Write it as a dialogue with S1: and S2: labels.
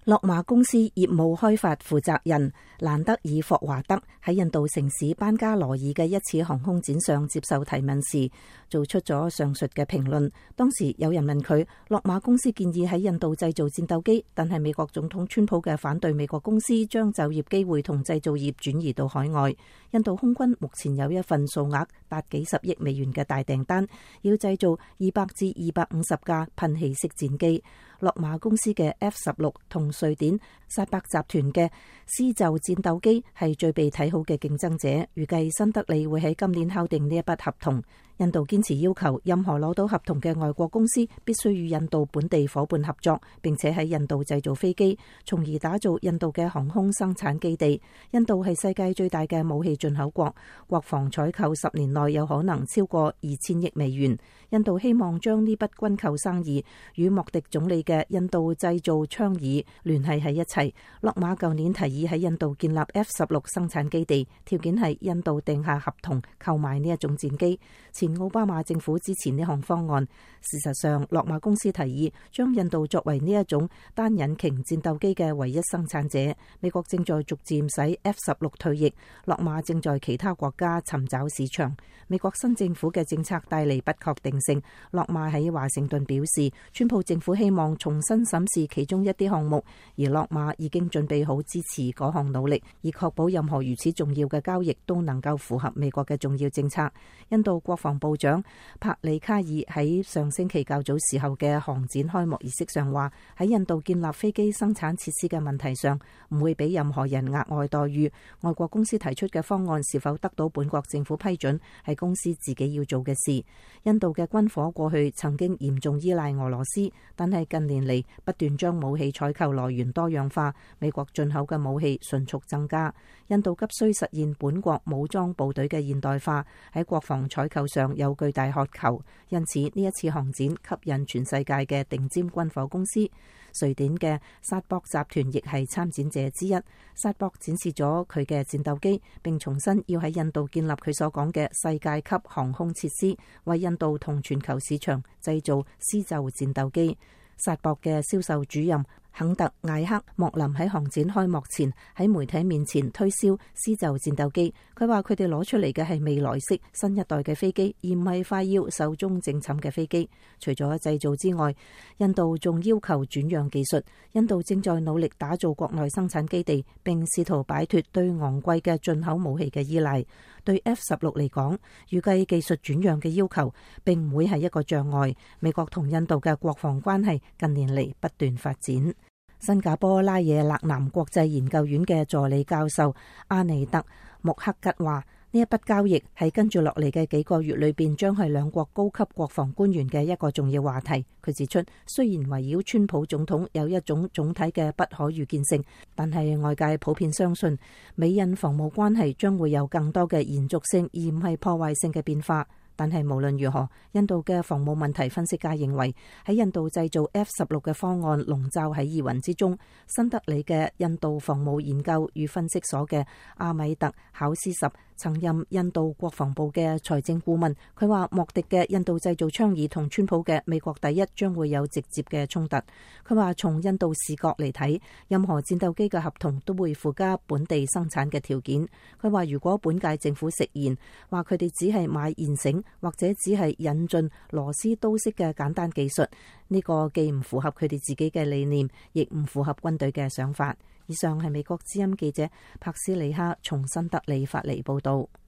S1: 洛馬公司業務開發負責人蘭德爾霍華德喺印度城市班加羅爾嘅一次航空展上接受提問時，做出咗上述嘅評論。當時有人問佢，洛馬公司建議喺印度製造戰鬥機，但係美國總統川普嘅反對美國公司將就業機會同製造業轉移到海外。印度空軍目前有一份數額達幾十億美元嘅大訂單，要製造200至250架噴氣式戰機。洛馬公司嘅 F-16同瑞典薩伯集團嘅施就戰鬥機係最被睇好嘅競爭者，預計新德里會喺今年敲定呢一筆合同。印度堅持要求任何攞到合同嘅外國公司必須與印度本地夥伴合作，並且喺印度製造飛機，從而打造印度嘅航空生產基地。印度係世界最大嘅武器進口國，國防採購10年內有可能超過2000億美元。印度希望將呢筆軍購生意與莫迪總理嘅印度製造倡議聯繫喺一齊。洛馬舊年提議喺印度建立 F-16生產基地，條件係印度訂下合同購買呢一種戰機。前奧巴馬政府支持呢項方案。事實上，洛馬公司提議將印度作為呢一種單引擎戰鬥機嘅唯一生產者。美國正在逐漸使 F-16退役，洛馬正在其他國家尋找市場。美國新政府嘅政策帶嚟不確定性。洛馬喺華盛頓表示，川普政府希望重新審視其中一啲項目，而洛馬已經準備好支持嗰項努力，以確保任何如此重要嘅交易都能夠符合美國嘅重要政策。印度國防部長帕里卡爾喺上星期較早時候嘅航展開幕儀式上話，喺印度建立飛機生產設施嘅問題上，唔會俾任何人額外待遇。外國公司提出嘅方案是否得到本國政府批准，係公司自己要做嘅事。印度嘅軍火過去曾經嚴重依賴俄羅斯，但係近年嚟不斷將武器採購來源多樣化，美國進口嘅武器迅速增加。印度急需實現本國武裝部隊嘅現代化，喺國防採購上有巨大渴求，因此呢一次航展吸引全世界嘅頂尖軍火公司。瑞典嘅薩博集團亦係參展者之一。薩博展示咗佢嘅戰鬥機，並重申要喺印度建立佢所講嘅世界級航空設施，為印度同全球市場製造施就戰鬥機。薩博嘅銷售主任肯特艾克莫林喺航展開幕前喺媒體面前推銷施就戰鬥機。佢話佢哋攞出嚟嘅係未來式新一代嘅飛機，而唔係快要壽終正寢嘅飛機。除咗製造之外，印度仲要求轉讓技術。印度正在努力打造國內生產基地，並試圖擺脫對昂貴嘅進口武器嘅依賴。對 F-16嚟講，預計技術轉讓嘅要求並唔會係一個障礙。美國同印度嘅國防關係近年嚟不斷發展。新加坡拉惹勒南國際研究院嘅助理教授阿尼特穆克吉話，呢一筆交易喺跟住落嚟嘅幾個月裏邊，將係兩國高級國防官員嘅一個重要話題。佢指出，雖然圍繞川普總統有一種總體嘅不可預見性，但係外界普遍相信美印防務關係將會有更多嘅延續性，而唔係破壞性嘅變化。但係無論如何，印度嘅防務問題分析家認為，喺印度製造 F-16嘅方案籠罩喺疑雲之中。新德里嘅印度防務研究與分析所嘅阿米特考斯什曾任印度國防部嘅財政顧問。佢話莫迪嘅印度製造倡議同川普嘅美國第一將會有直接嘅衝突。佢話從印度視角嚟睇，任何戰鬥機嘅合同都會附加本地生產嘅條件。佢話如果本屆政府食言，話佢哋只係買現成或者只係引進螺絲刀式嘅簡單技術，呢個既唔符合佢哋自己嘅理念，亦唔符合軍隊嘅想法。以上係美國之音記者柏斯里克從新德里發嚟報道。